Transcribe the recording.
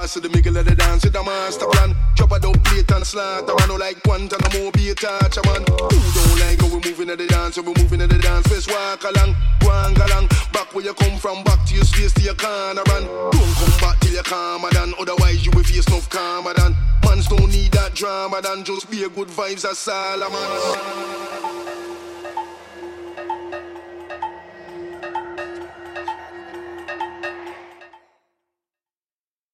boss of the middle of the dance with a master plan. Chop a dope plate and slaughter. I know like one and a more be a touch, man. Who don't like how we moving at the dance? When we moving at the dance, first walk along, go along. Back where you come from, back to your space, to your corner, run. Don't come back till you're calmer than. Otherwise you will face enough calmer than. Mans don't need that drama than. Just be a good vibes as Solomon.